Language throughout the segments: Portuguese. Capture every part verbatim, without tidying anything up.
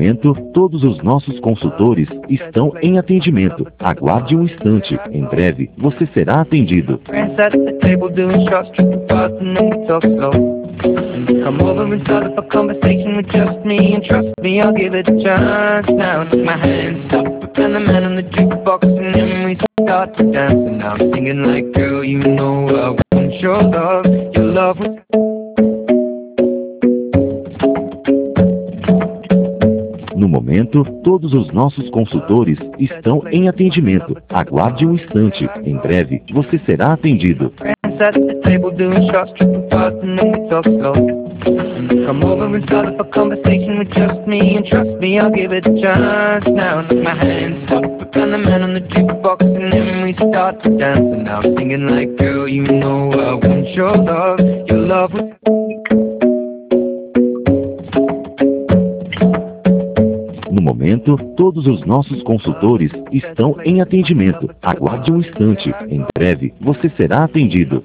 momento, todos os nossos consultores estão em atendimento. Aguarde um instante. Em breve, você será atendido. Come over and start up a conversation with just me, and trust me, I'll give it a chance. Now take my hand, stop it, and the man on the jukebox, and then we start to dance. And now I'm singing like, girl, you know I want your love, your love was... No momento, todos os nossos consultores estão em atendimento. Aguarde um instante. Em breve, você será atendido. Come over and start up a conversation with just me, and trust me, I'll give it a chance. Now take my hand, stop it, and the man on the jukebox, and then we start to dance. And now I'm singing like, girl, you know I want your love, your love was... No momento, todos os nossos consultores estão em atendimento. Aguarde um instante. Em breve, você será atendido.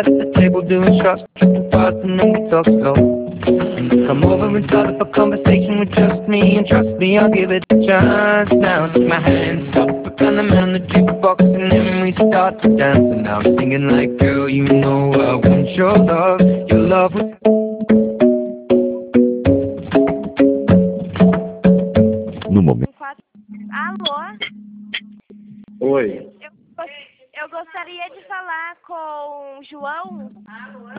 Come over and start up a conversation with just me, and trust me, I'll give it a chance. Now take my hand, stop it, and the man on the jukebox, and then we start to dance. And now I'm singing like, girl, you know I want your love, your love was... No momento. Alô? Oi. Eu, eu gostaria de falar com o João. Alô?